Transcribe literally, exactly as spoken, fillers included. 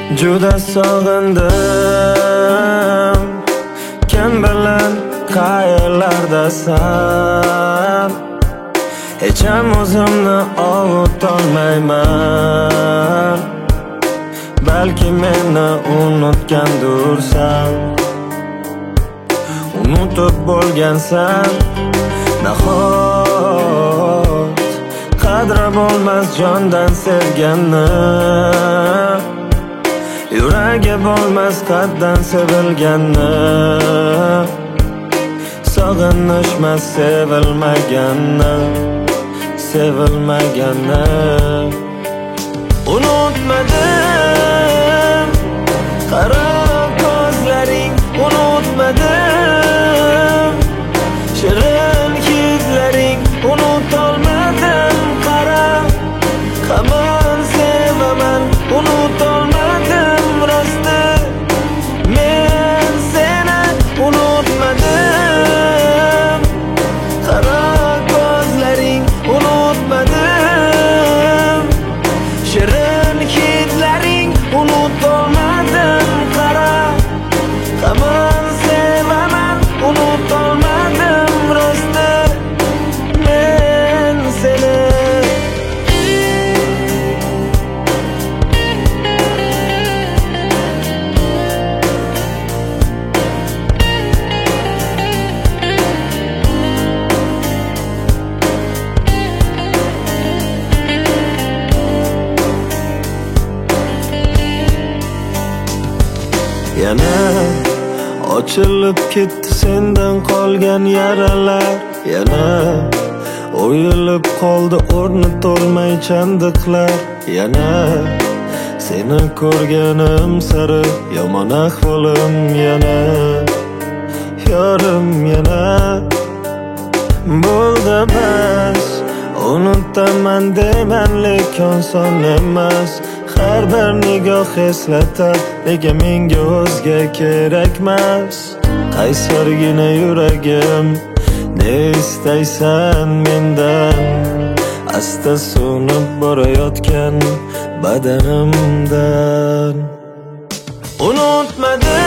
Juda sog'indim, kim bilan qayerlardasan? Hech ham o'zimni ovutolmayman. Balki meni unutgandursan, unutib bo'lgansan. Nahot qadri bo'lmas jondan sevganni, yuragi bo'lmas qaddan sevilganni. Sog'inishmas sevilmaganni, sevilmaganni. Unutmadim, qaro ko'zlaring, unutmadim. Shirin hidlaring, unutolmadim. Qara, hamon sevaman, unutolmadim. Rosti, men seni unutmadim. Qaro ko'zlaring, unutmadim. Shirin hidlaring, unutolmadim. Qara, hamon sevaman, unutolmadim. Rosti, men seni. Yana ochilib ketdi sendan qolgan yaralar. Yana o'yilib qoldi o'rni to'lmay chandiqlar. Yana seni ko'rganim sari yomon ahvolim. Yana yorim, yana bo'ldi bas. Unutaman deyman lekin son emas. Har bir nigoh eslatar, nega menga o'zga kerakmas. Qaysargina yuragim, ne istaysan mendan? Asta so'nib borayotgan badanimdan. Unutmadim,